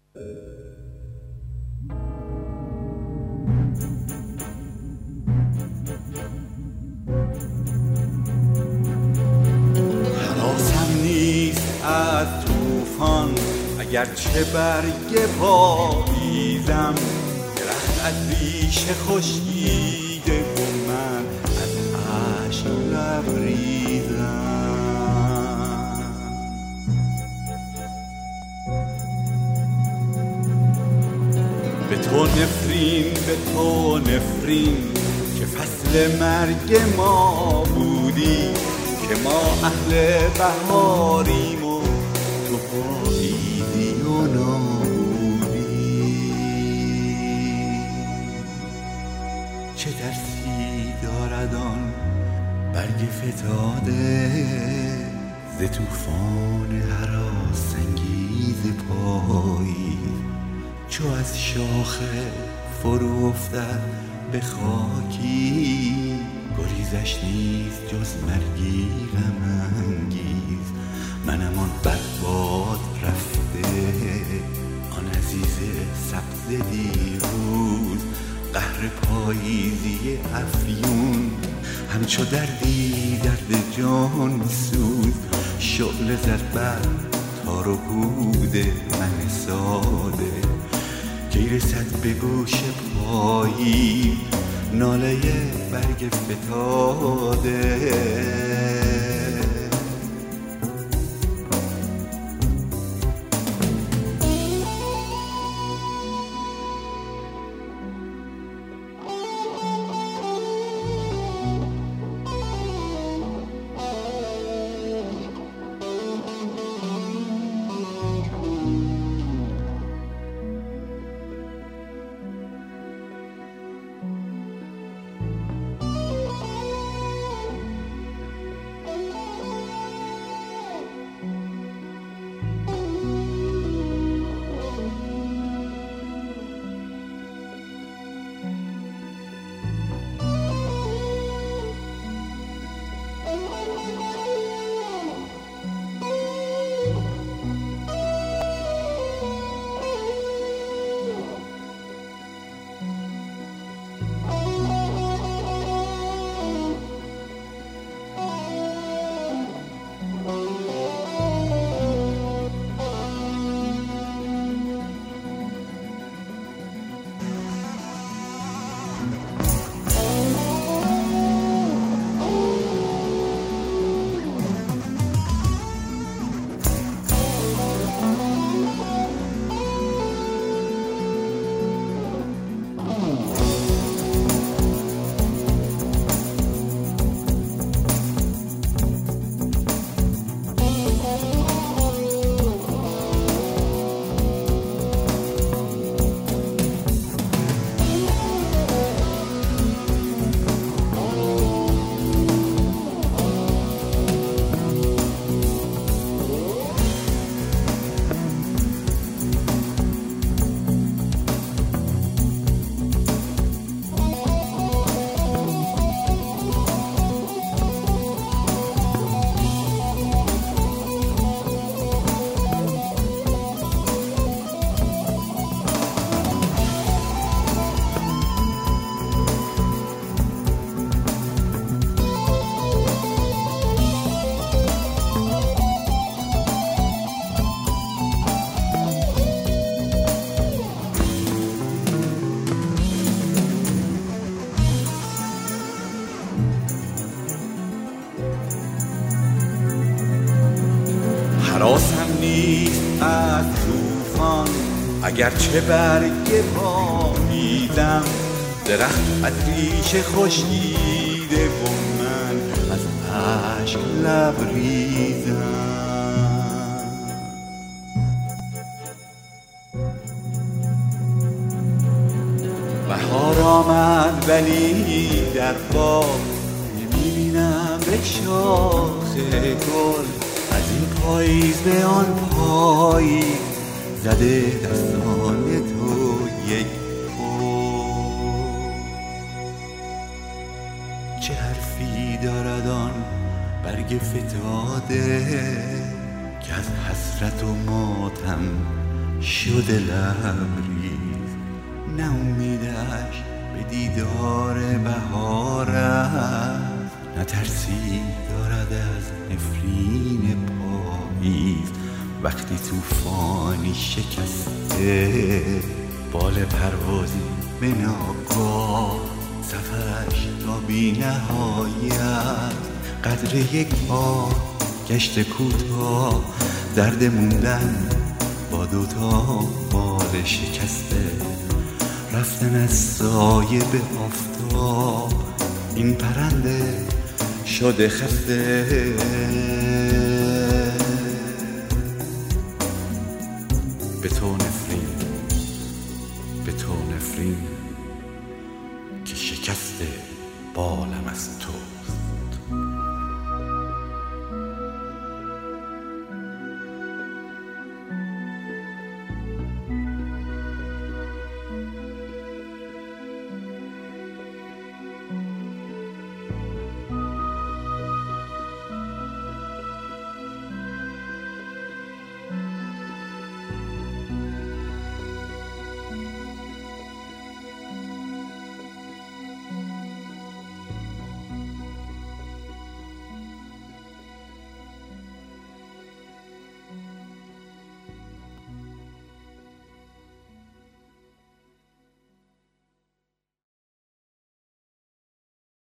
هراسم نیست از طوفان اگرچه برگ پاییزم، درخت از ریشه خشکیده و من از اشک لبریزم. به تو نفرین، به تو نفرین که فصل مرگ ما بودی، که ما اهل بهاریم و تو پاییزی و نابودی. چه ترسی دارد آن برگ فتاده ز طوفان هراس‌انگیز پاییز، چو از شاخه فرو افتد به خاکی، گریزش نیست جز مرگی غم انگیز. منم آن بدباد رفته، آن عزیز سبز دیروز، قهر پاییزی افیون، همچو دردی درد جان سوز. شعله زد بر تار و پود من ساده، کی رسد به گوش پایی ناله برگ فتاده. هراسم نیست از طوفان اگرچه برگ پاییزم، درخت از ریشه خشکیده و من از اشک لبریزم. بهار آمد ولی در باغ نمیبینم به شاخ گل، از این پاییز به آن پاییز زده دستان تو یک پل. چه حرفی دارد آن برگ فتاده که از حسرت و ماتم شده لبریز، نه امیدش به دیدار بهار است، نه ترسی دارد از نفرین پاییز. وقتی طوفانی شکسته بال پروازی به ناگاه، سفرش تا بی نهایت قدر یک بار گشت کوتاه. درد موندن با دوتا بال شکسته، رفتن از سایه به آفتاب، این پرنده شده خسته. به تو نفرین که شکسته بالم از تو.